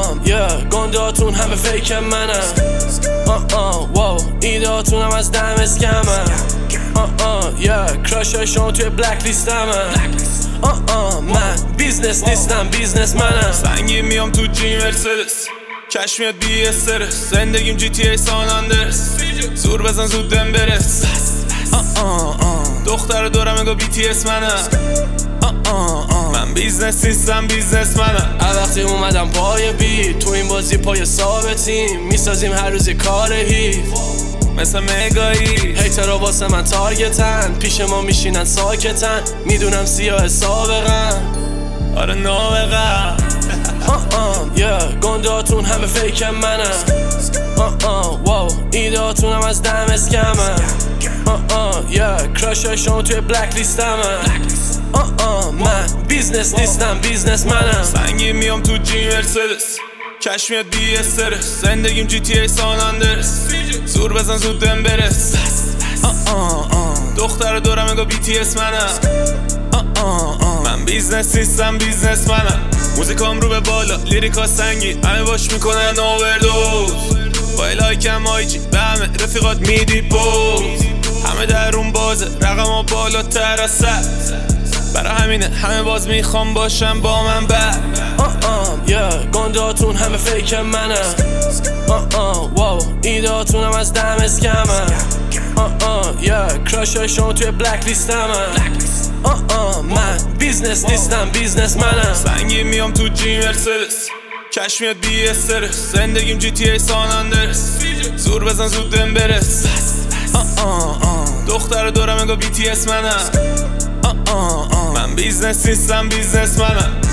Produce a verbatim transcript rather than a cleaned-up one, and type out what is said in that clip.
آم yeah. گندهاتون همه فیک منم آه آه واو ایدهاتون هم از دم اسکمم آه آه yeah. کراشای شما توی بلک لیستمم آه آه من بیزنس نیستم بیزنس منم. سنگی میام تو جی مرسدس کش میاد بی استرس زندگیم جی تی ای سان اندرس زور بزن زودم برس آه آه آه. دختر دورم انگار بی تی اس منم آه آه آه. من بیزنس نیستم بیزنس منم. وقتی اومدم پای بی تو این بازی پای ثابتیم میسازیم هر روز کار هیت مثل مگایی هیترها واسه من تارگتن پیش ما میشینن ساکتن میدونم سیاه سابقن آره نابغه آه آه yeah. گندهاتون همه فیک منم آه آه واو ایدهاتون هم از دم اسکمم آه آه yeah. کراشای شما توی بلک لیستمم آه آه من بیزنس نیستم بیزنس منم. سنگی میام تو جی مرسدس کش میاد بی استرس زندگیم جی تی ای سان اندرس زور بزن زودم برس آه آه آه. دختر دورم انگار بی تی اس منم آه آه آه. من بیزنس نیستم بیزنس منم. موزیکام رو به بالا لیریکا سنگی همه باش میکنن اووردوز با لایکم آیجی به همه رفیقات میدی بوز همه در اون بازه رقم ها بالاتر از سر برای همینه همه باز میخوام باشم با من بعد آه آه yeah. گندهاتون همه فیک منم آه آه واو ایدهاتون هم از دم اسکمم آه آه yeah. کراشای شما توی بلک لیستمم آه آه من بیزنس نیستم بیزنس منم. سنگی میام تو جی مرسدس کش میاد بی استرس زندگیم جی تی ای سان اندرس زور بزن زودم برس آه آه آه. دختر دورم انگار بی تی اس منم آه آه آه. من بیزنس نیستم بیزنس منم.